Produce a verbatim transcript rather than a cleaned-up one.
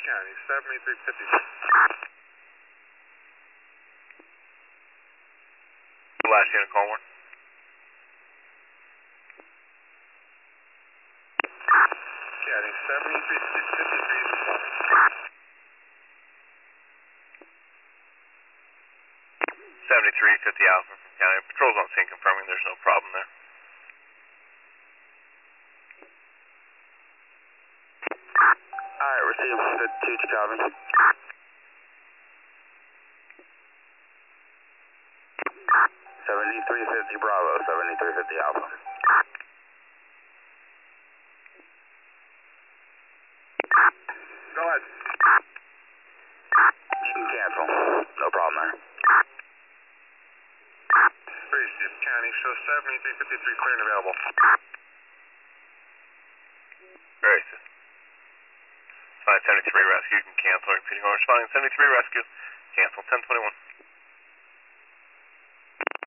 County, seventy-three fifty. Last unit, call one. County, seventy-three fifty-three. seventy-three fifty Alpha from County. Patrol's on scene confirming there's no problem there. Alright, receive fifty-two to copy. seventy-three fifty Bravo, seventy-three fifty Alpha. Go ahead. You can cancel. No problem there. Receive County, show seventy-three fifty-three clear and available. Very good. Responding seventy-three rescue, you can cancel. Repeating, responding seventy-three rescue, cancel ten twenty-one.